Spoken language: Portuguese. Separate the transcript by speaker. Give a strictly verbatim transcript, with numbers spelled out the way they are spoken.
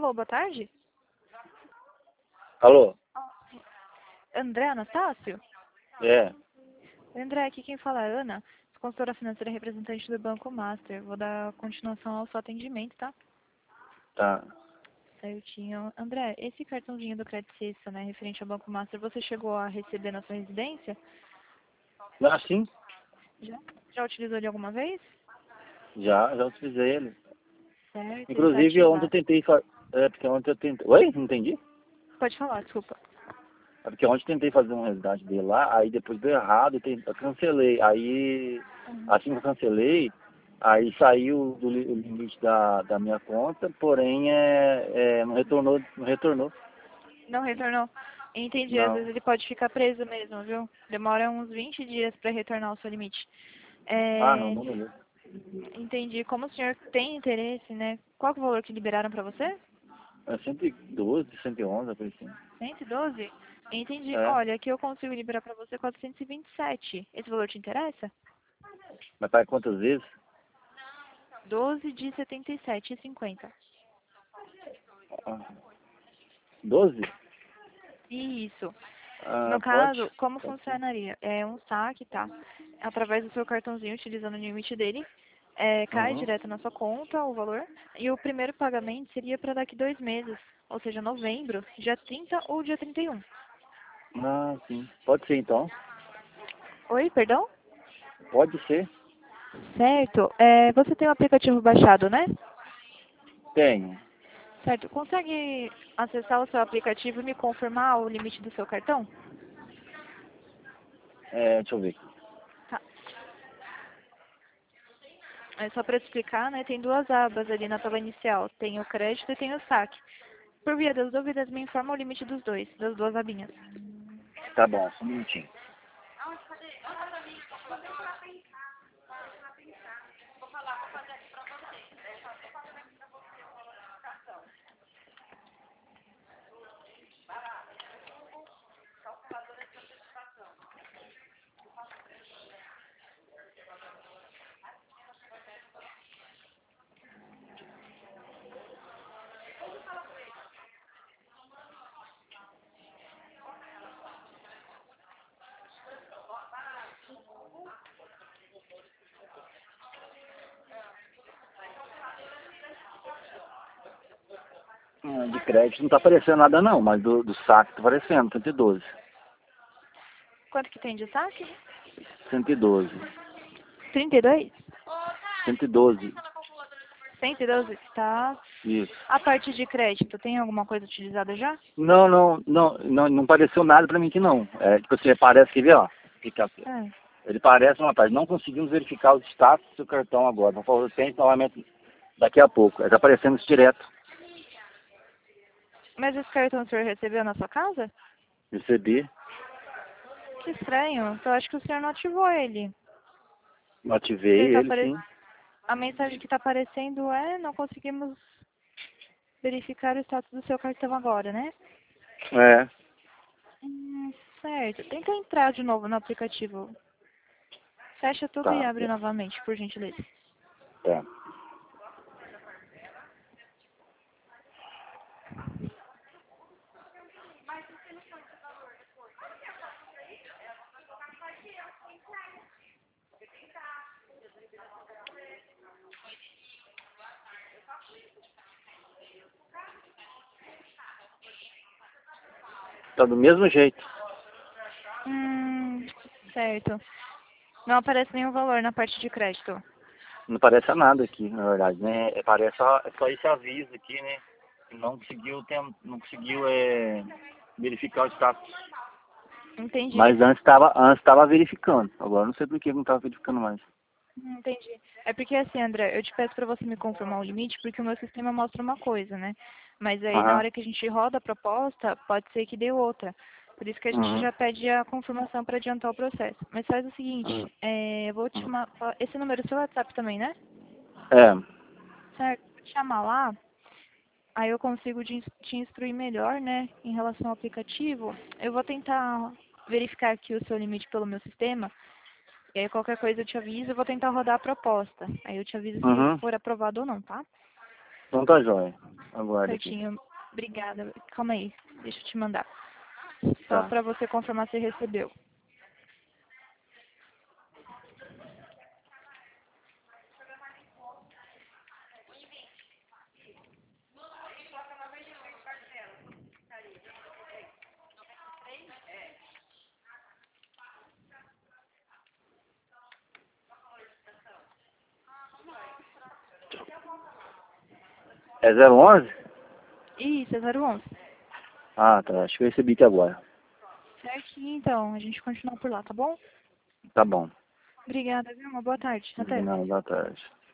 Speaker 1: Alô, boa tarde.
Speaker 2: Alô?
Speaker 1: André Anastácio?
Speaker 2: É.
Speaker 1: André, aqui quem fala é Ana, consultora financeira representante do Banco Master. Vou dar continuação ao seu atendimento, tá?
Speaker 2: Tá.
Speaker 1: Certinho. André, esse cartãozinho do Credit Suisse, né, referente ao Banco Master, você chegou a receber na sua residência?
Speaker 2: Ah, sim?
Speaker 1: Já? Já utilizou ele alguma vez?
Speaker 2: Já, já utilizei ele.
Speaker 1: Certo, ele está
Speaker 2: Inclusive, ontem eu
Speaker 1: ativado.
Speaker 2: tentei... Fa... É, porque ontem eu tentei... Oi? Não entendi?
Speaker 1: Pode falar, desculpa.
Speaker 2: É porque ontem eu tentei fazer uma realidade dele lá, aí depois deu errado, eu, tentei... eu cancelei. Aí,
Speaker 1: Uhum.
Speaker 2: assim que eu cancelei, aí saiu do li- o limite da, da minha conta, porém, é, é, não retornou, não retornou.
Speaker 1: Não retornou? Entendi, às
Speaker 2: Não.
Speaker 1: vezes ele pode ficar preso mesmo, viu? Demora uns vinte dias para retornar ao seu limite.
Speaker 2: Ah, não,
Speaker 1: É...
Speaker 2: não melhorou.
Speaker 1: Entendi. Como o senhor tem interesse, né? Qual que é o valor que liberaram para você?
Speaker 2: É cento e doze, cento e onze, coisa assim.
Speaker 1: cento e doze? Entendi.
Speaker 2: É.
Speaker 1: Olha, aqui eu consigo liberar para você quatrocentos e vinte e sete. Esse valor te interessa?
Speaker 2: Mas paga quantas vezes?
Speaker 1: doze de setenta e sete e cinquenta.
Speaker 2: Ah, doze?
Speaker 1: Isso.
Speaker 2: Ah,
Speaker 1: No
Speaker 2: pode?
Speaker 1: caso, como
Speaker 2: Pode ser.
Speaker 1: funcionaria? É um saque, tá? Através do seu cartãozinho, utilizando o limite dele, é, cai
Speaker 2: Uhum.
Speaker 1: direto na sua conta o valor. E o primeiro pagamento seria para daqui dois meses, ou seja, novembro, dia trinta ou dia trinta e um.
Speaker 2: Ah, sim. Pode ser então.
Speaker 1: Oi, perdão?
Speaker 2: Pode ser.
Speaker 1: Certo. É, você tem o aplicativo baixado, né?
Speaker 2: Tenho.
Speaker 1: Certo. Consegue acessar o seu aplicativo e me confirmar o limite do seu cartão?
Speaker 2: É, deixa eu ver aqui.
Speaker 1: Tá. É só para explicar, né? Tem duas abas ali na tela inicial. Tem o crédito e tem o saque. Por via das dúvidas, me informa o limite dos dois, das duas abinhas.
Speaker 2: Tá bom, só um minutinho. Ah, de crédito não tá aparecendo nada não, mas do, do saque tá aparecendo, cento e doze.
Speaker 1: Quanto que tem de saque?
Speaker 2: cento e doze.
Speaker 1: trinta e dois?
Speaker 2: cento e doze.
Speaker 1: cento e doze? Tá.
Speaker 2: Isso.
Speaker 1: A parte de crédito, tem alguma coisa utilizada já?
Speaker 2: Não, não, não, não, não apareceu nada pra mim aqui não. É, tipo assim, parece, quer ver, ó. Fica aqui.
Speaker 1: É.
Speaker 2: Ele parece uma parte. Não conseguimos verificar o status do seu cartão agora. Vamos fazer o teste novamente daqui a pouco. Está aparecendo isso direto.
Speaker 1: Mas esse cartão o senhor recebeu na sua casa?
Speaker 2: Recebi,
Speaker 1: Que estranho. Eu acho que o senhor não ativou ele. Porque
Speaker 2: ativei
Speaker 1: ele tá
Speaker 2: ele
Speaker 1: apare...
Speaker 2: sim.
Speaker 1: A mensagem que está aparecendo é: não conseguimos verificar o status do seu cartão agora, né?
Speaker 2: É,
Speaker 1: Hum, certo. Tenta entrar de novo no aplicativo. Fecha tudo e
Speaker 2: tá,
Speaker 1: abre novamente, por gentileza.
Speaker 2: tá. Tá do mesmo jeito.
Speaker 1: Hum, certo. Não aparece nenhum valor na parte de crédito.
Speaker 2: Não parece nada aqui, na verdade, né? É, parece só, é só esse aviso aqui, né? Não conseguiu, ter, não conseguiu é, verificar o status.
Speaker 1: Entendi.
Speaker 2: Mas antes estava antes estava verificando. Agora não sei por que não estava verificando mais.
Speaker 1: Hum, Entendi. É porque assim, André, eu te peço para você me confirmar o limite, porque o meu sistema mostra uma coisa, né? Mas aí na
Speaker 2: Aham.
Speaker 1: hora que a gente roda a proposta, pode ser que dê outra. Por isso que a gente
Speaker 2: Uhum.
Speaker 1: já pede a confirmação para adiantar o processo. Mas faz o
Speaker 2: Uhum.
Speaker 1: seguinte, é, eu vou te
Speaker 2: Uhum.
Speaker 1: chamar. Esse número é seu WhatsApp também, né?
Speaker 2: É.
Speaker 1: Certo. Vou te chamar lá, aí eu consigo te ins- te instruir melhor, né, em relação ao aplicativo. Eu vou tentar verificar aqui o seu limite pelo meu sistema. E aí qualquer coisa eu te aviso, eu vou tentar rodar a proposta. Aí eu te aviso se
Speaker 2: Uhum.
Speaker 1: for aprovado ou não, tá?
Speaker 2: Então tá jóia. Aguarda aqui.
Speaker 1: Certinho. Obrigada. Calma aí. Deixa eu te mandar. Só
Speaker 2: Tá.
Speaker 1: para você confirmar se recebeu.
Speaker 2: É zero onze?
Speaker 1: Isso, é zero onze.
Speaker 2: Ah, tá. Acho que eu recebi aqui agora.
Speaker 1: Certinho, então. A gente continua por lá, tá bom?
Speaker 2: Tá bom.
Speaker 1: Obrigada, viu? Uma boa tarde. Até.
Speaker 2: Não, boa tarde.